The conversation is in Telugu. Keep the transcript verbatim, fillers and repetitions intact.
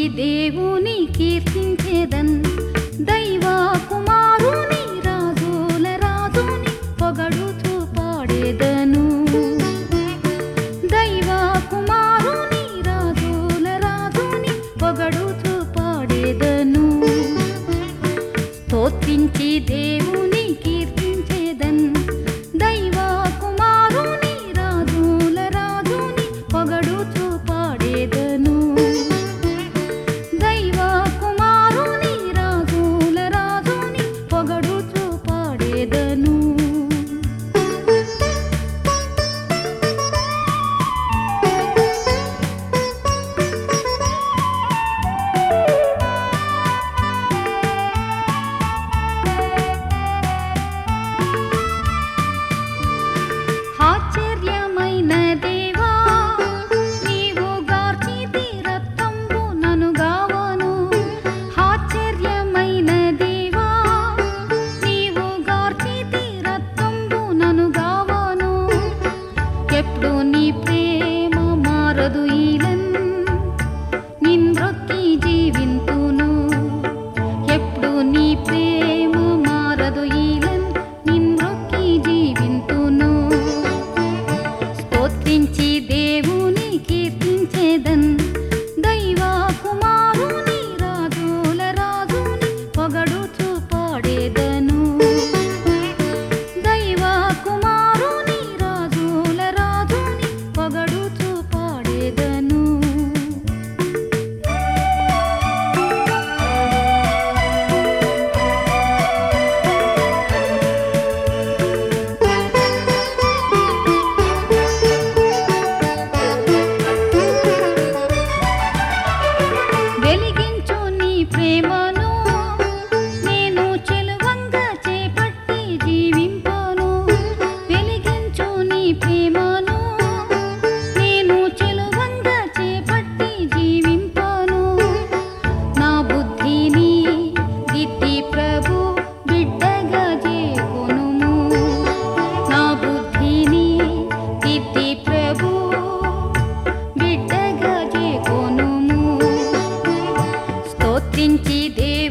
దేవుని కీర్తించేదన్ దైవ కుమారుని రాజుల రాజుని పొగడుతూ పాడేదను దైవ కుమారుని రాజుల రాజుని పొగడుతూ పాడేదను స్తోత్రించి దేవుని కీర్తించేదన్ దైవ కుమారుని రాజుల రాజుని పొగడుతూ పాడేదను దైవ కుమారుని రాజుల రాజుని పొగడుతూ పాడేదను ఆశ్చర్యమైన దేవా నీవు గార్చితి రక్తంబు నన్ను గావను ఆశ్చర్యమైన దేవా నీవు గార్చితి రక్తంబు నన్ను గావను ఎప్పుడు నీ ప్రేమ మారదు ఈలన్ నిన్రొక్కి జీవింతును ఎప్పుడు నీ ప్రేమ మారదు ఈలన్ నిన్రొక్కి జీవింతును స్తోత్రించి దేవుని కీర్తించేదన్ దైవ కుమారుని రాజుల రాజుని పొగడుతూ పాడేదను దైవ కుమారుని రాజుల రాజుని పొగడుతూ పాడేదను వెలిగించు నీ ప్రేమను నేను చెలువంగా చేపట్టి జీవింపను వెలిగించు నీ ప్రేమను నేను చెలువంగా చేపట్టి జీవింపను నా బుద్ధిని దిద్ది ప్రభు బిడ్డగా చేకొనుము నా బుద్ధిని దిద్ది ప్రభు బిడ్డగా చేకొనుము స్తోత్రించి దేవు